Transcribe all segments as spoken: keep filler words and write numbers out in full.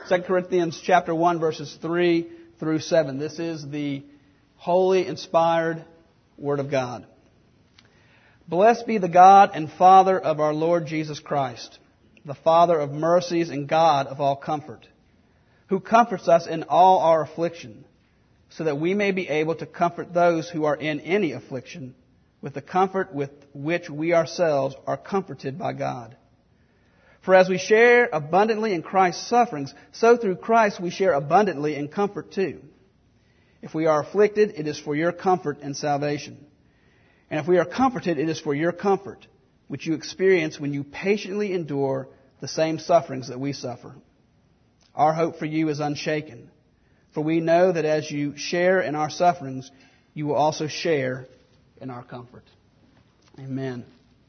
Second Corinthians chapter one, verses three through seven. This is the holy, inspired Word of God. Blessed be the God and Father of our Lord Jesus Christ, the Father of mercies and God of all comfort, who comforts us in all our affliction, so that we may be able to comfort those who are in any affliction with the comfort with which we ourselves are comforted by God. For as we share abundantly in Christ's sufferings, so through Christ we share abundantly in comfort too. If we are afflicted, it is for your comfort and salvation. And if we are comforted, it is for your comfort, which you experience when you patiently endure the same sufferings that we suffer. Our hope for you is unshaken, for we know that as you share in our sufferings, you will also share in our comfort. Amen.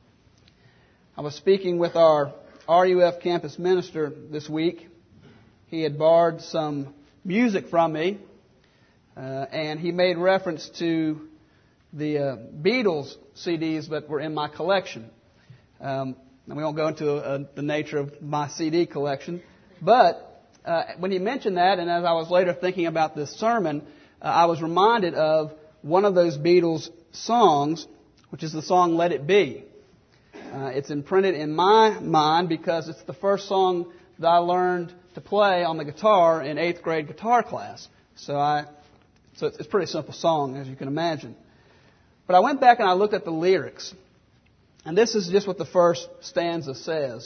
I was speaking with our R U F campus minister this week. He had borrowed some music from me, uh, and he made reference to the uh, Beatles C Ds that were in my collection. Um, and we won't go into uh, the nature of my C D collection, but uh, when he mentioned that, and as I was later thinking about this sermon, uh, I was reminded of one of those Beatles songs, which is the song Let It Be. Uh, it's imprinted in my mind because it's the first song that I learned to play on the guitar in eighth grade guitar class. So I, so it's, it's a pretty simple song, as you can imagine. But I went back and I looked at the lyrics. And this is just what the first stanza says.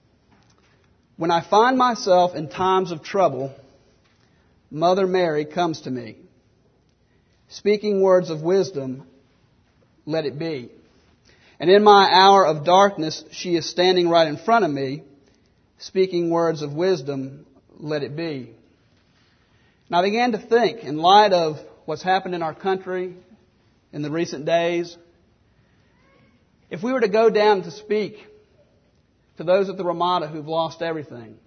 When I find myself in times of trouble, Mother Mary comes to me. Speaking words of wisdom, let it be. And in my hour of darkness, she is standing right in front of me, speaking words of wisdom, let it be. And I began to think, in light of what's happened in our country in the recent days, if we were to go down to speak to those at the Ramada who've lost everything,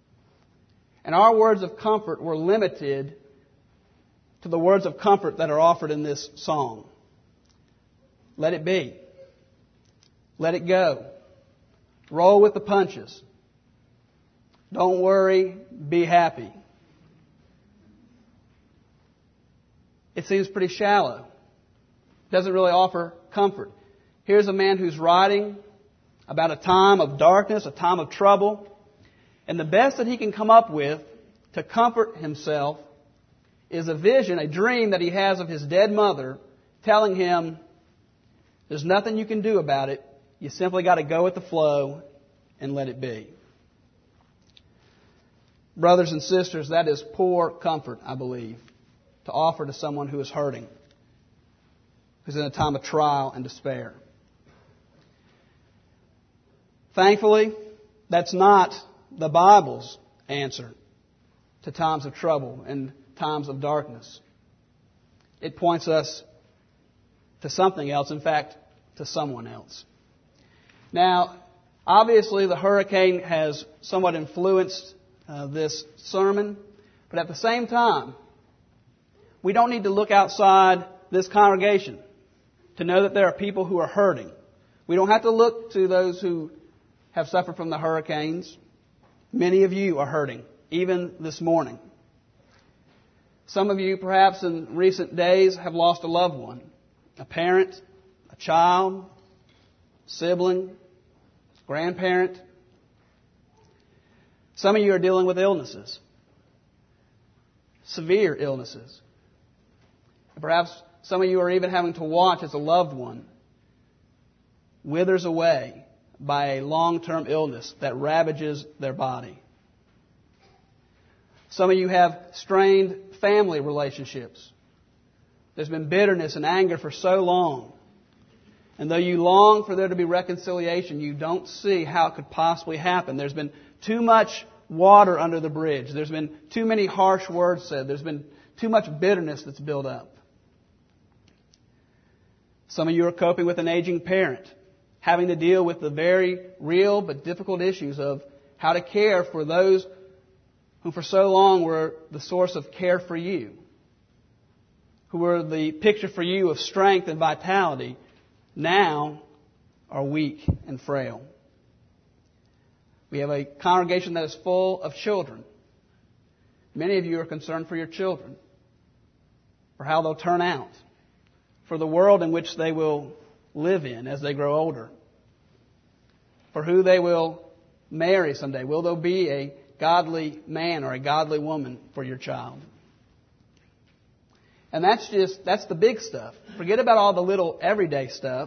and our words of comfort were limited to the words of comfort that are offered in this song, let it be. Let it go. Roll with the punches. Don't worry. Be happy. It seems pretty shallow. Doesn't really offer comfort. Here's a man who's writing about a time of darkness, a time of trouble, and the best that he can come up with to comfort himself is a vision, a dream that he has of his dead mother telling him, there's nothing you can do about it. You simply got to go with the flow and let it be. Brothers and sisters, that is poor comfort, I believe, to offer to someone who is hurting, who's in a time of trial and despair. Thankfully, that's not the Bible's answer to times of trouble and times of darkness. It points us to something else, in fact, to someone else. Now, obviously the hurricane has somewhat influenced uh, this sermon, but at the same time, we don't need to look outside this congregation to know that there are people who are hurting. We don't have to look to those who have suffered from the hurricanes. Many of you are hurting, even this morning. Some of you, perhaps in recent days, have lost a loved one, a parent, a child, sibling, grandparent. Some of you are dealing with illnesses, severe illnesses. Perhaps some of you are even having to watch as a loved one withers away by a long-term illness that ravages their body. Some of you have strained family relationships. There's been bitterness and anger for so long. And though you long for there to be reconciliation, you don't see how it could possibly happen. There's been too much water under the bridge. There's been too many harsh words said. There's been too much bitterness that's built up. Some of you are coping with an aging parent, having to deal with the very real but difficult issues of how to care for those who for so long were the source of care for you, who were the picture for you of strength and vitality, now are weak and frail. We have a congregation that is full of children Many of you are concerned for your children, for how they'll turn out, for the world in which they will live in as they grow older, for who they will marry someday. Will there be a godly man or a godly woman for your child? And that's just, that's the big stuff. Forget about all the little everyday stuff.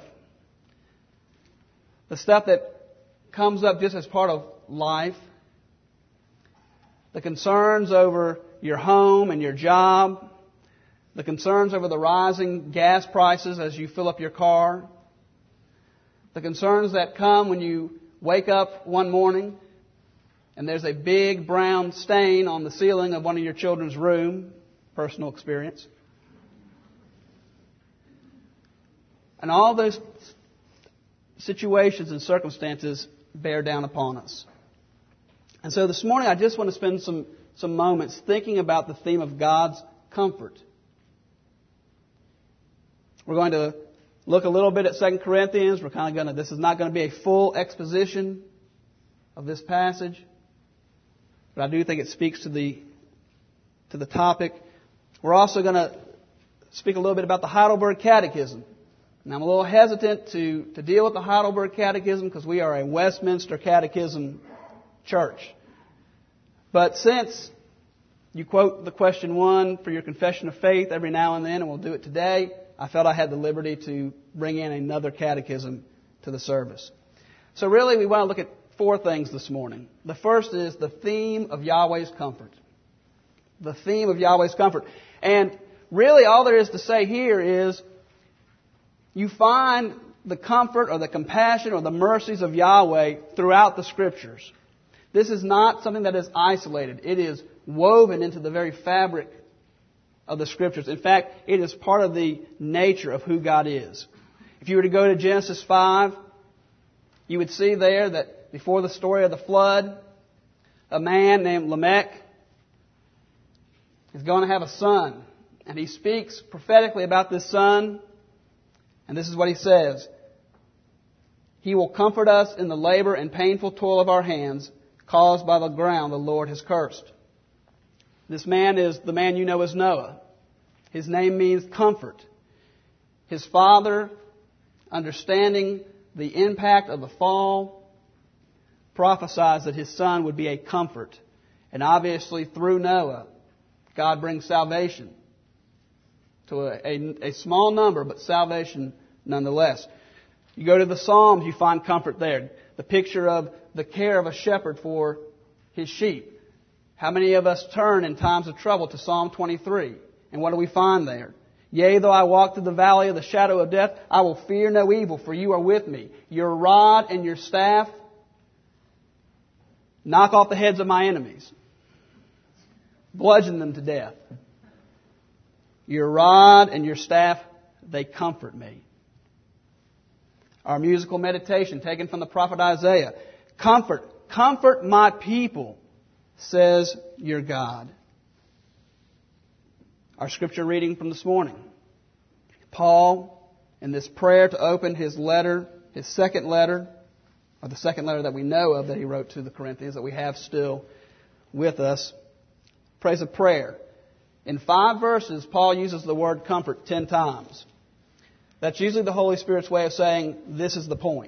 The stuff that comes up just as part of life. The concerns over your home and your job. The concerns over the rising gas prices as you fill up your car. The concerns that come when you wake up one morning and there's a big brown stain on the ceiling of one of your children's room. Personal experience. And all those situations and circumstances bear down upon us. And so this morning I just want to spend some, some moments thinking about the theme of God's comfort. We're going to look a little bit at Second Corinthians. We're kind of going to, this is not going to be a full exposition of this passage, but I do think it speaks to the, to the topic. We're also going to speak a little bit about the Heidelberg Catechism. And I'm a little hesitant to, to deal with the Heidelberg Catechism because we are a Westminster Catechism church. But since you quote the question one for your confession of faith every now and then, and we'll do it today, I felt I had the liberty to bring in another catechism to the service. So really we want to look at four things this morning. The first is the theme of Yahweh's comfort. The theme of Yahweh's comfort. And really all there is to say here is you find the comfort or the compassion or the mercies of Yahweh throughout the Scriptures. This is not something that is isolated. It is woven into the very fabric of the Scriptures. In fact, it is part of the nature of who God is. If you were to go to Genesis five, you would see there that before the story of the flood, a man named Lamech is going to have a son. And he speaks prophetically about this son. And this is what he says. He will comfort us in the labor and painful toil of our hands, caused by the ground the Lord has cursed. This man is the man you know as Noah. His name means comfort. His father, understanding the impact of the fall, prophesies that his son would be a comfort. And obviously through Noah, God brings salvation to a, a, a small number, but salvation nonetheless. You go to the Psalms, you find comfort there. The picture of the care of a shepherd for his sheep. How many of us turn in times of trouble to Psalm twenty-three? And what do we find there? Yea, though I walk through the valley of the shadow of death, I will fear no evil, for you are with me. Your rod and your staff knock off the heads of my enemies. Bludgeon them to death. Your rod and your staff, they comfort me. Our musical meditation taken from the prophet Isaiah. Comfort, comfort my people, says your God. Our scripture reading from this morning. Paul, in this prayer to open his letter, his second letter, or the second letter that we know of that he wrote to the Corinthians, that we have still with us, prays a prayer. In five verses, Paul uses the word comfort ten times. That's usually the Holy Spirit's way of saying, this is the point.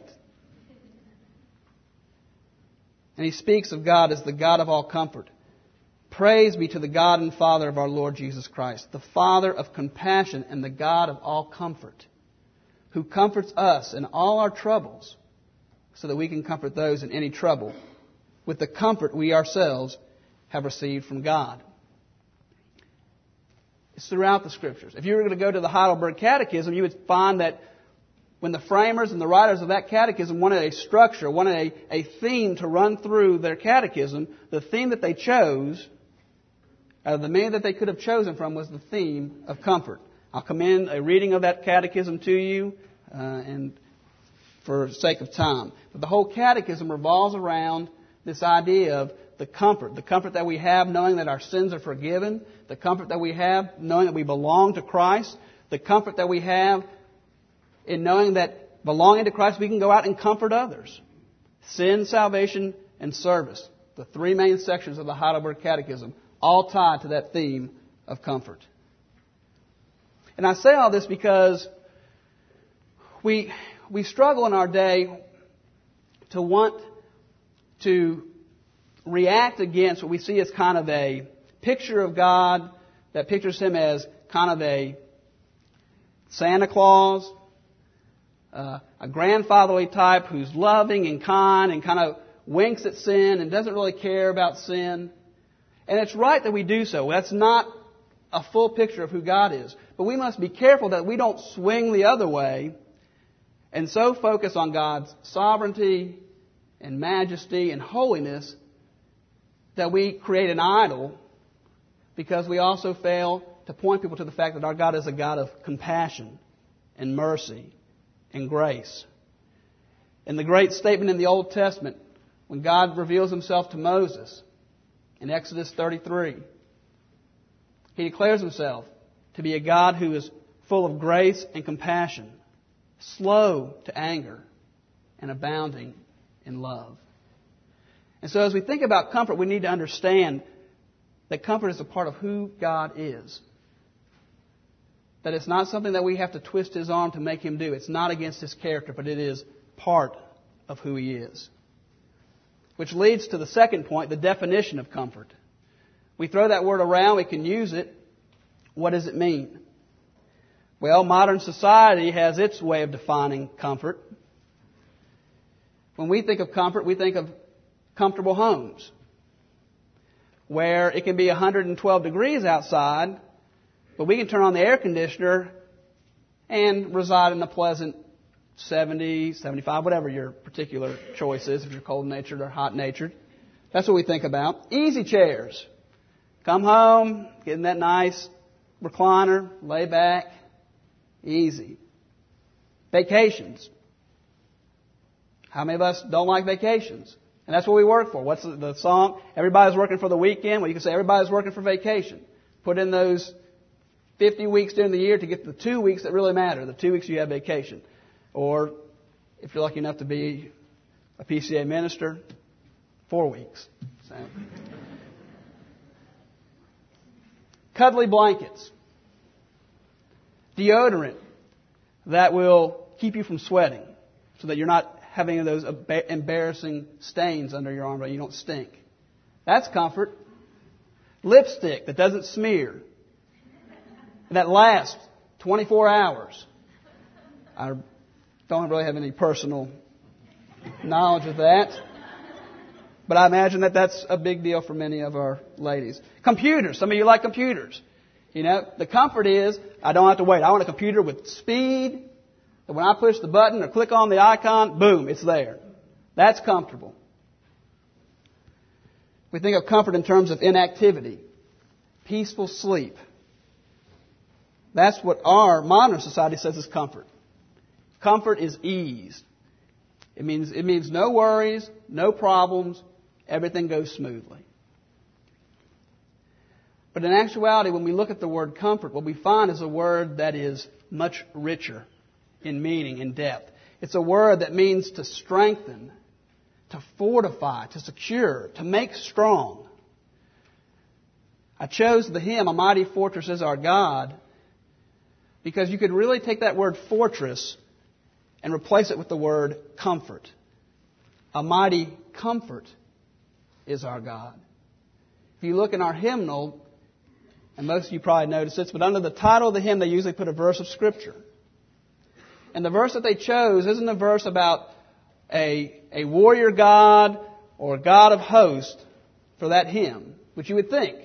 And he speaks of God as the God of all comfort. Praise be to the God and Father of our Lord Jesus Christ, the Father of compassion and the God of all comfort, who comforts us in all our troubles, so that we can comfort those in any trouble with the comfort we ourselves have received from God. It's throughout the Scriptures. If you were going to go to the Heidelberg Catechism, you would find that when the framers and the writers of that catechism wanted a structure, wanted a, a theme to run through their catechism, the theme that they chose, out of the many that they could have chosen from, was the theme of comfort. I'll commend a reading of that catechism to you, uh, and for sake of time. But the whole catechism revolves around this idea of the comfort. The comfort that we have knowing that our sins are forgiven. The comfort that we have knowing that we belong to Christ. The comfort that we have in knowing that belonging to Christ we can go out and comfort others. Sin, salvation, and service. The three main sections of the Heidelberg Catechism all tied to that theme of comfort. And I say all this because we we struggle in our day to want to react against what we see as kind of a picture of God that pictures Him as kind of a Santa Claus, uh, a grandfatherly type who's loving and kind and kind of winks at sin and doesn't really care about sin. And it's right that we do so. That's not a full picture of who God is. But we must be careful that we don't swing the other way and so focus on God's sovereignty and majesty and holiness that we create an idol, because we also fail to point people to the fact that our God is a God of compassion and mercy and grace. In the great statement in the Old Testament, when God reveals Himself to Moses in Exodus thirty-three, He declares Himself to be a God who is full of grace and compassion, slow to anger, and abounding in love. And so as we think about comfort, we need to understand that comfort is a part of who God is. That it's not something that we have to twist His arm to make Him do. It's not against His character, but it is part of who He is. Which leads to the second point, the definition of comfort. We throw that word around, we can use it. What does it mean? Well, modern society has its way of defining comfort. When we think of comfort, we think of comfortable homes, where it can be one hundred twelve degrees outside, but we can turn on the air conditioner and reside in a pleasant seventy, seventy-five, whatever your particular choice is, if you're cold-natured or hot-natured. That's what we think about. Easy chairs. Come home, get in that nice recliner, lay back, easy. Vacations. How many of us don't like vacations? And that's what we work for. What's the song? Everybody's working for the weekend. Well, you can say everybody's working for vacation. Put in those fifty weeks during the year to get the two weeks that really matter, the two weeks you have vacation. Or, if you're lucky enough to be a P C A minister, four weeks. So. Cuddly blankets. Deodorant that will keep you from sweating so that you're not having those embarrassing stains under your arm, but you don't stink. That's comfort. Lipstick that doesn't smear. That lasts twenty-four hours. I don't really have any personal knowledge of that, but I imagine that that's a big deal for many of our ladies. Computers. Some of you like computers. You know, the comfort is I don't have to wait. I want a computer with speed. And when I push the button or click on the icon, boom, it's there. That's comfortable. We think of comfort in terms of inactivity, peaceful sleep. That's what our modern society says is comfort. Comfort is ease. It means, it means no worries, no problems, everything goes smoothly. But in actuality, when we look at the word comfort, what we find is a word that is much richer in meaning, in depth. It's a word that means to strengthen, to fortify, to secure, to make strong. I chose the hymn, A Mighty Fortress is Our God, because you could really take that word fortress and replace it with the word comfort. A mighty comfort is our God. If you look in our hymnal, and most of you probably notice this, but under the title of the hymn they usually put a verse of Scripture. And the verse that they chose isn't a verse about a, a warrior God or a God of hosts for that hymn, which you would think.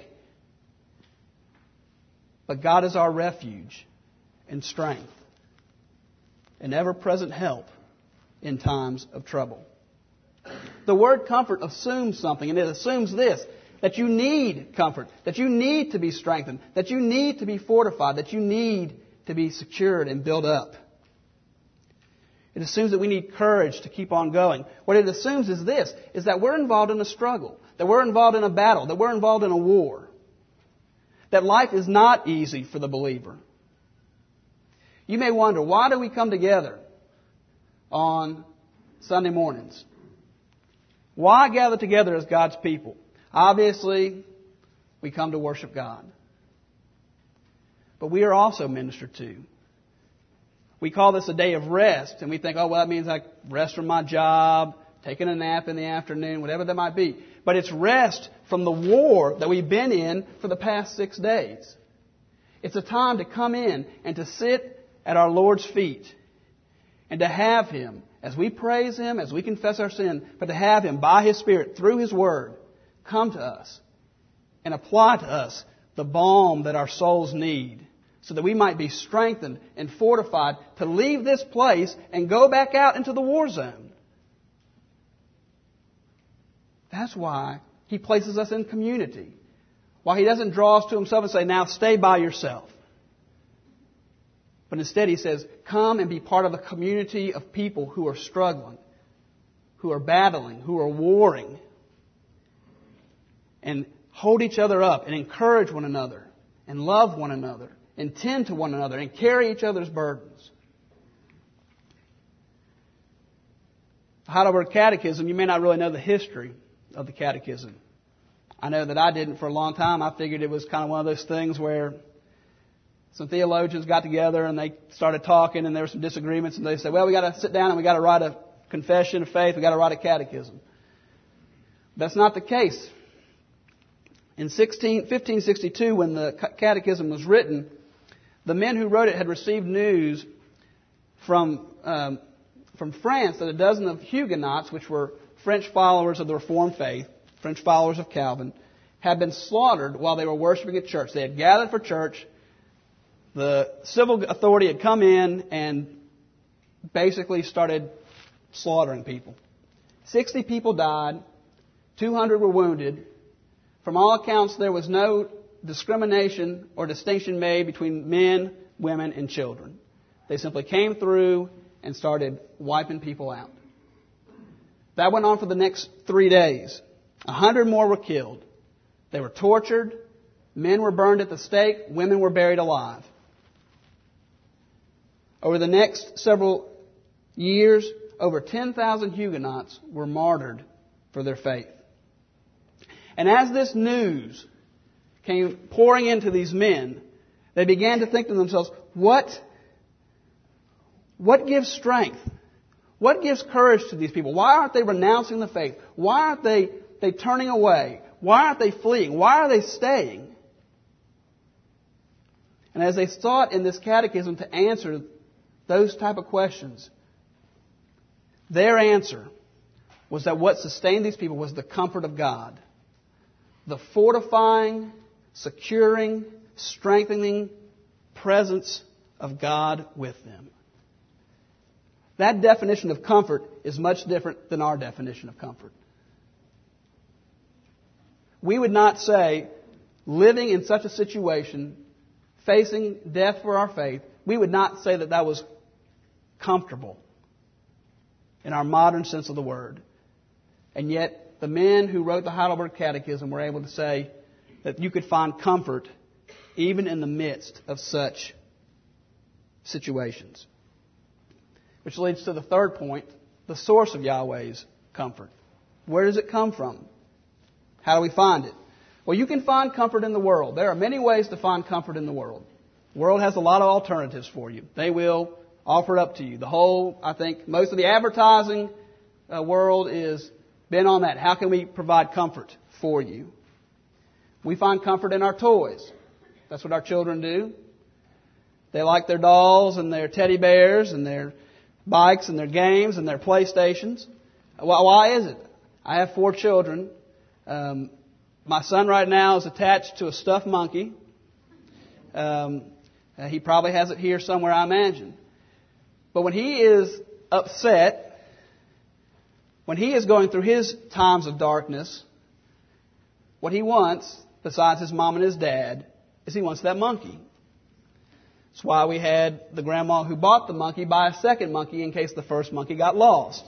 But God is our refuge and strength, an ever-present help in times of trouble. The word comfort assumes something, and it assumes this, that you need comfort, that you need to be strengthened, that you need to be fortified, that you need to be secured and built up. It assumes that we need courage to keep on going. What it assumes is this, is that we're involved in a struggle, that we're involved in a battle, that we're involved in a war, that life is not easy for the believer. You may wonder, why do we come together on Sunday mornings? Why gather together as God's people? Obviously, we come to worship God. But we are also ministered to. We call this a day of rest, and we think, oh, well, that means I rest from my job, taking a nap in the afternoon, whatever that might be. But it's rest from the war that we've been in for the past six days. It's a time to come in and to sit at our Lord's feet and to have Him, as we praise Him, as we confess our sin, but to have Him by His Spirit, through His Word, come to us and apply to us the balm that our souls need, so that we might be strengthened and fortified to leave this place and go back out into the war zone. That's why He places us in community. Why He doesn't draw us to Himself and say, now stay by yourself. But instead He says, come and be part of a community of people who are struggling, who are battling, who are warring. And hold each other up and encourage one another and love one another and tend to one another and carry each other's burdens. The Heidelberg Catechism, you may not really know the history of the Catechism. I know that I didn't for a long time. I figured it was kind of one of those things where some theologians got together and they started talking and there were some disagreements and they said, well, we got to sit down and we got to write a confession of faith. We got to write a catechism. That's not the case. In fifteen sixty-two, when the catechism was written, the men who wrote it had received news from um, from France that a dozen of Huguenots, which were French followers of the Reformed faith, French followers of Calvin, had been slaughtered while they were worshiping at church. They had gathered for church. The civil authority had come in and basically started slaughtering people. Sixty people died. two hundred were wounded. From all accounts, there was no discrimination or distinction made between men, women, and children. They simply came through and started wiping people out. That went on for the next three days. A hundred more were killed. They were tortured. Men were burned at the stake. Women were buried alive. Over the next several years, over ten thousand Huguenots were martyred for their faith. And as this news came pouring into these men, they began to think to themselves, what, what gives strength? What gives courage to these people? Why aren't they renouncing the faith? Why aren't they, they turning away? Why aren't they fleeing? Why are they staying? And as they sought in this catechism to answer those type of questions, their answer was that what sustained these people was the comfort of God. The fortifying, securing, strengthening presence of God with them. That definition of comfort is much different than our definition of comfort. We would not say, living in such a situation, facing death for our faith, we would not say that that was comfortable in our modern sense of the word. And yet, the men who wrote the Heidelberg Catechism were able to say that you could find comfort even in the midst of such situations. Which leads to the third point, the source of Yahweh's comfort. Where does it come from? How do we find it? Well, you can find comfort in the world. There are many ways to find comfort in the world. The world has a lot of alternatives for you. They will offer it up to you. The whole, I think, most of the advertising uh, world is been on that. How can we provide comfort for you? We find comfort in our toys. That's what our children do. They like their dolls and their teddy bears and their bikes and their games and their PlayStations. Why is it? I have four children. Um, my son right now is attached to a stuffed monkey. Um, uh, he probably has it here somewhere, I imagine. But when he is upset, when he is going through his times of darkness, what he wants, besides his mom and his dad, is he wants that monkey. That's why we had the grandma who bought the monkey buy a second monkey in case the first monkey got lost.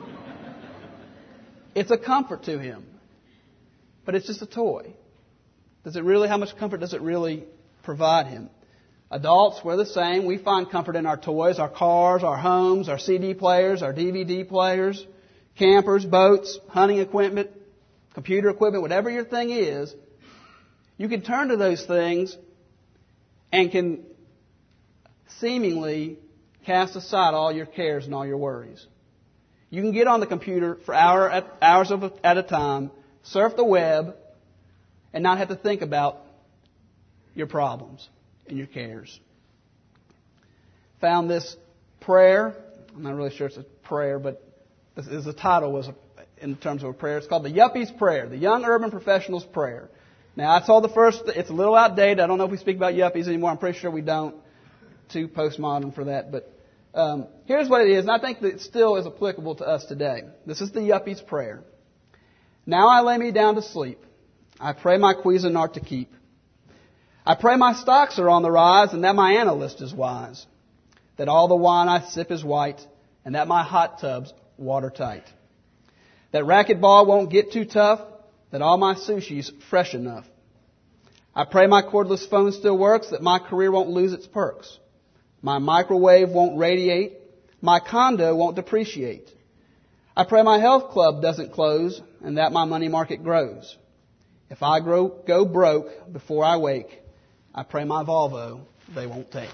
It's a comfort to him. But it's just a toy. Does it really, how much comfort does it really provide him? Adults, we're the same. We find comfort in our toys, our cars, our homes, our C D players, our D V D players, campers, boats, hunting equipment, computer equipment, whatever your thing is. You can turn to those things and can seemingly cast aside all your cares and all your worries. You can get on the computer for hour at, hours of a, at a time, surf the web, and not have to think about your problems and your cares. Found this prayer. I'm not really sure it's a prayer, but this is the title was a, in terms of a prayer. It's called the Yuppies Prayer, the Young Urban Professionals Prayer. Now, I told the first, it's a little outdated. I don't know if we speak about yuppies anymore. I'm pretty sure we don't. Too postmodern for that. But um, here's what it is, and I think that it still is applicable to us today. This is the Yuppies Prayer. Now I lay me down to sleep. I pray my Cuisinart to keep. I pray my stocks are on the rise and that my analyst is wise. That all the wine I sip is white and that my hot tub's watertight. That racquetball won't get too tough. That all my sushi's fresh enough. I pray my cordless phone still works, that my career won't lose its perks. My microwave won't radiate. My condo won't depreciate. I pray my health club doesn't close and that my money market grows. If I grow, go broke before I wake, I pray my Volvo they won't take.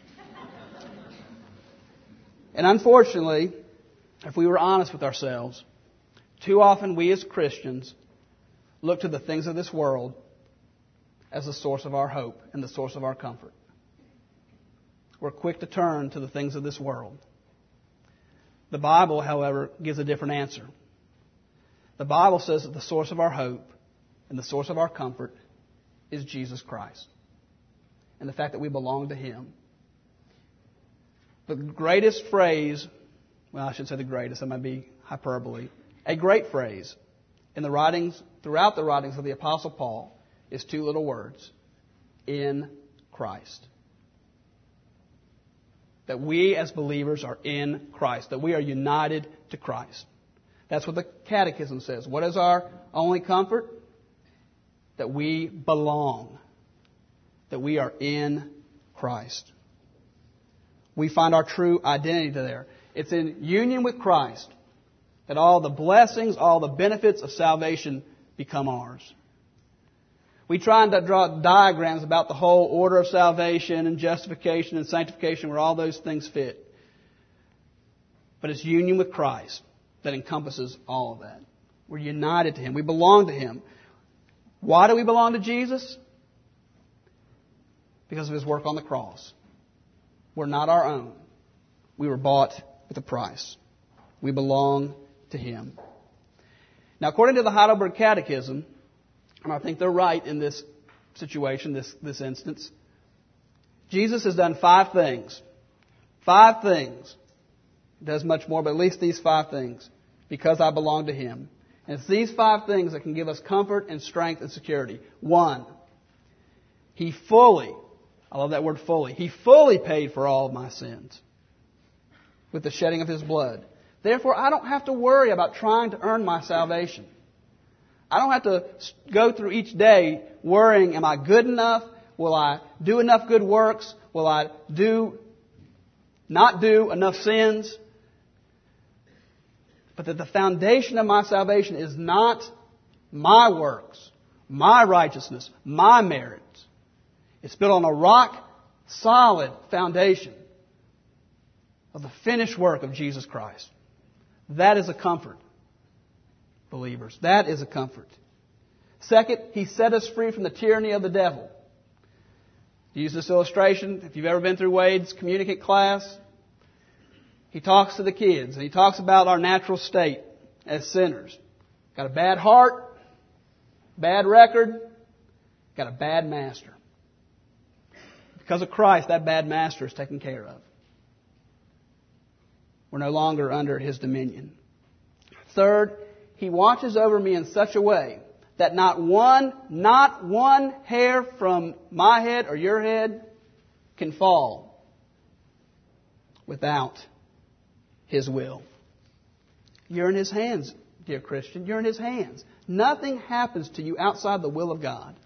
And unfortunately, if we were honest with ourselves, too often we as Christians look to the things of this world as the source of our hope and the source of our comfort. We're quick to turn to the things of this world. The Bible, however, gives a different answer. The Bible says that the source of our hope and the source of our comfort is Jesus Christ and the fact that we belong to Him. The greatest phrase, well, I should say the greatest, that might be hyperbole, a great phrase in the writings, throughout the writings of the Apostle Paul, is two little words: in Christ. That we as believers are in Christ, that we are united to Christ. That's what the Catechism says. What is our only comfort? That we belong, that we are in Christ. We find our true identity there. It's in union with Christ that all the blessings, all the benefits of salvation become ours. We try to draw diagrams about the whole order of salvation and justification and sanctification where all those things fit. But it's union with Christ that encompasses all of that. We're united to Him. We belong to Him. Why do we belong to Jesus? Because of His work on the cross. We're not our own. We were bought with a price. We belong to Him. Now, according to the Heidelberg Catechism, and I think they're right in this situation, this, this instance, Jesus has done five things. Five things. He does much more, but at least these five things, because I belong to Him. And it's these five things that can give us comfort and strength and security. One, He fully, I love that word fully, He fully paid for all of my sins with the shedding of His blood. Therefore, I don't have to worry about trying to earn my salvation. I don't have to go through each day worrying, am I good enough? Will I do enough good works? Will I do, not do enough sins? But that the foundation of my salvation is not my works, my righteousness, my merits. It's built on a rock solid foundation of the finished work of Jesus Christ. That is a comfort, believers. That is a comfort. Second, He set us free from the tyranny of the devil. To use this illustration, if you've ever been through Wade's communicant class, he talks to the kids and he talks about our natural state as sinners. Got a bad heart, bad record, got a bad master. Because of Christ, that bad master is taken care of. We're no longer under His dominion. Third, He watches over me in such a way that not one, not one hair from my head or your head can fall without His will. You're in His hands, dear Christian. You're in His hands. Nothing happens to you outside the will of God.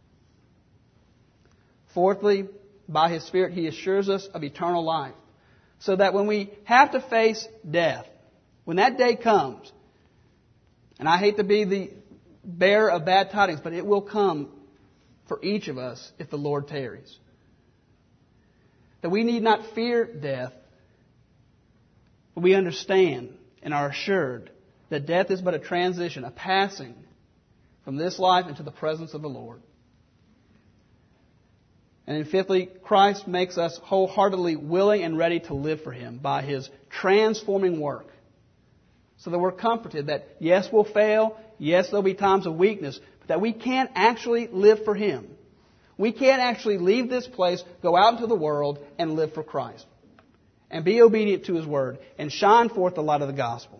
Fourthly, by His Spirit, He assures us of eternal life. So that when we have to face death, when that day comes, and I hate to be the bearer of bad tidings, but it will come for each of us if the Lord tarries. That we need not fear death, but we understand and are assured that death is but a transition, a passing from this life into the presence of the Lord. And then fifthly, Christ makes us wholeheartedly willing and ready to live for Him by His transforming work. So that we're comforted that yes, we'll fail, yes, there'll be times of weakness, but that we can actually live for Him. We can actually leave this place, go out into the world, and live for Christ. And be obedient to His Word, and shine forth the light of the gospel.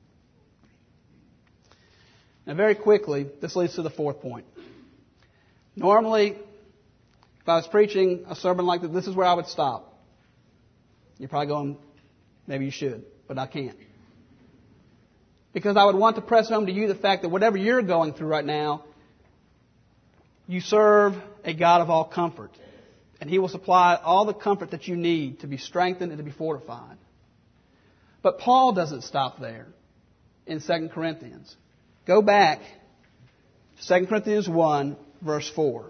Now very quickly, this leads to the fourth point. Normally, if I was preaching a sermon like this, this is where I would stop. You're probably going, maybe you should, but I can't. Because I would want to press home to you the fact that whatever you're going through right now, you serve a God of all comfort. And He will supply all the comfort that you need to be strengthened and to be fortified. But Paul doesn't stop there in Second Corinthians. Go back to Second Corinthians one, verse four.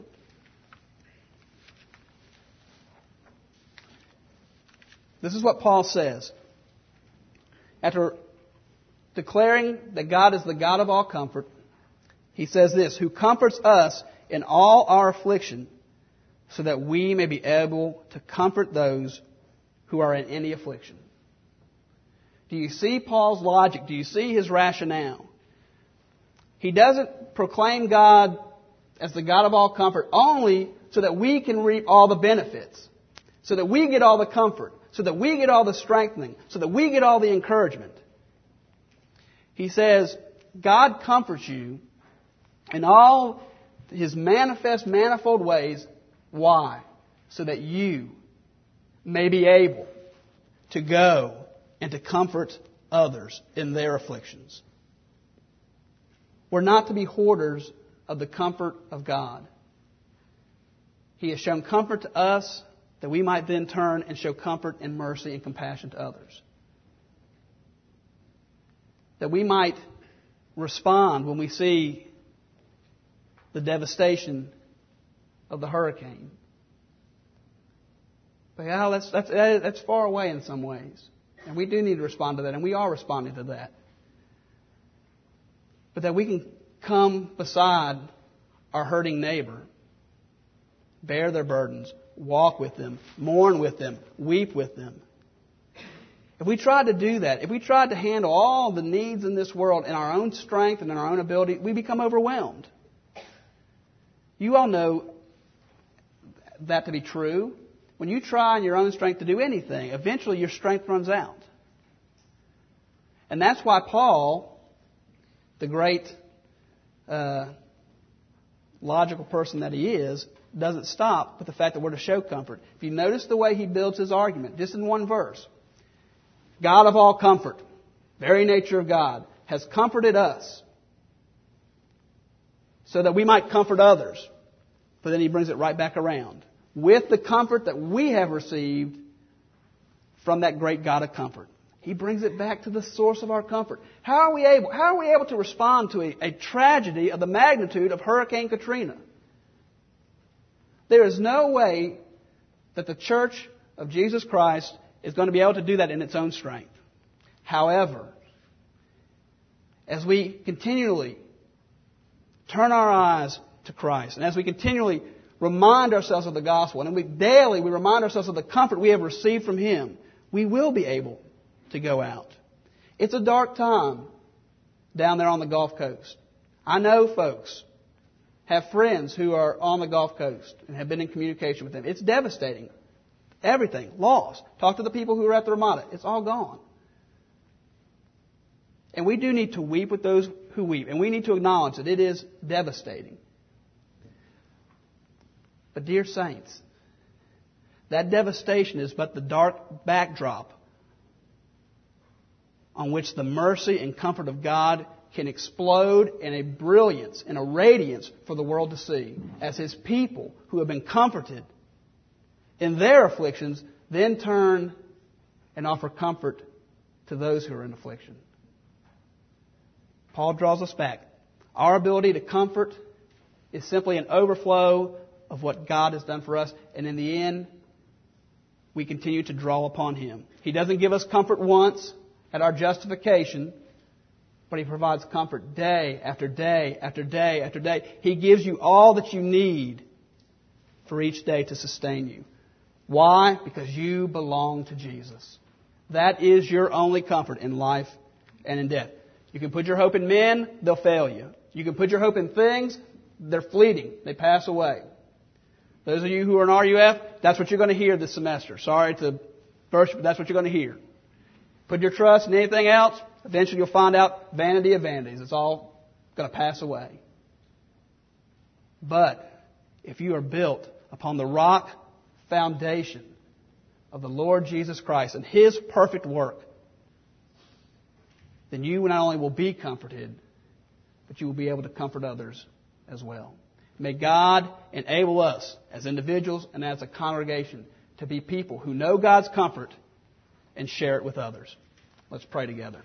This is what Paul says. After declaring that God is the God of all comfort, he says this, who comforts us in all our affliction, so that we may be able to comfort those who are in any affliction. Do you see Paul's logic? Do you see his rationale? He doesn't proclaim God as the God of all comfort only so that we can reap all the benefits, so that we get all the comfort, so that we get all the strengthening, so that we get all the encouragement. He says, God comforts you in all His manifest, manifold ways. Why? So that you may be able to go and to comfort others in their afflictions. We're not to be hoarders of the comfort of God. He has shown comfort to us that we might then turn and show comfort and mercy and compassion to others. That we might respond when we see the devastation of the hurricane. But yeah, that's, that's, that's far away in some ways. And we do need to respond to that, and we are responding to that. But that we can come beside our hurting neighbor, bear their burdens, walk with them, mourn with them, weep with them. If we tried to do that, if we tried to handle all the needs in this world in our own strength and in our own ability, we become overwhelmed. You all know that to be true. When you try in your own strength to do anything, eventually your strength runs out. And that's why Paul, the great uh, logical person that he is, doesn't stop with the fact that we're to show comfort. If you notice the way he builds his argument, just in one verse, God of all comfort, very nature of God, has comforted us so that we might comfort others. But then he brings it right back around with the comfort that we have received from that great God of comfort. He brings it back to the source of our comfort. How are we able, how are we able to respond to a, a tragedy of the magnitude of Hurricane Katrina? There is no way that the Church of Jesus Christ is going to be able to do that in its own strength. However, as we continually turn our eyes to Christ, and as we continually remind ourselves of the gospel, and we daily we remind ourselves of the comfort we have received from Him, we will be able to go out. It's a dark time down there on the Gulf Coast. I know folks have friends who are on the Gulf Coast and have been in communication with them. It's devastating. Everything lost. Talk to the people who were at the Ramada. It's all gone. And we do need to weep with those who weep. And we need to acknowledge that it is devastating. But dear saints, that devastation is but the dark backdrop on which the mercy and comfort of God can explode in a brilliance, in a radiance for the world to see, as His people who have been comforted in their afflictions then turn and offer comfort to those who are in affliction. Paul draws us back. Our ability to comfort is simply an overflow of what God has done for us. And in the end, we continue to draw upon Him. He doesn't give us comfort once at our justification, but He provides comfort day after day after day after day. He gives you all that you need for each day to sustain you. Why? Because you belong to Jesus. That is your only comfort in life and in death. You can put your hope in men, they'll fail you. You can put your hope in things, they're fleeting. They pass away. Those of you who are in R U F, that's what you're going to hear this semester. Sorry to burst, but that's what you're going to hear. Put your trust in anything else, eventually you'll find out vanity of vanities. It's all going to pass away. But if you are built upon the rock foundation of the Lord Jesus Christ and His perfect work, then you not only will be comforted, but you will be able to comfort others as well. May God enable us as individuals and as a congregation to be people who know God's comfort and share it with others. Let's pray together.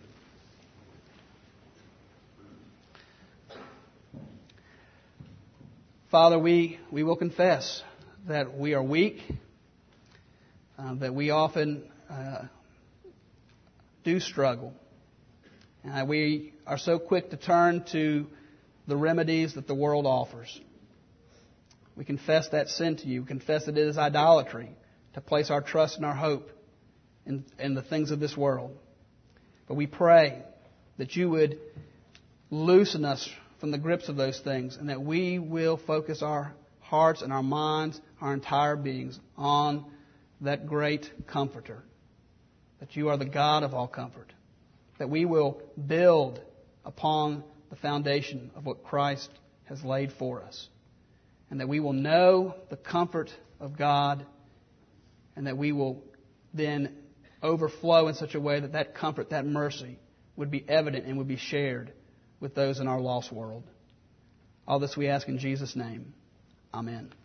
Father, we, we will confess that we are weak, uh, that we often uh, do struggle. Uh, we are so quick to turn to the remedies that the world offers. We confess that sin to you. We confess that it is idolatry to place our trust and our hope in, in the things of this world. But we pray that you would loosen us from the grips of those things and that we will focus our hearts and our minds, our entire beings on that great comforter, that you are the God of all comfort, that we will build upon the foundation of what Christ has laid for us, and that we will know the comfort of God, and that we will then overflow in such a way that that comfort, that mercy, would be evident and would be shared with those in our lost world. All this we ask in Jesus' name. Amen.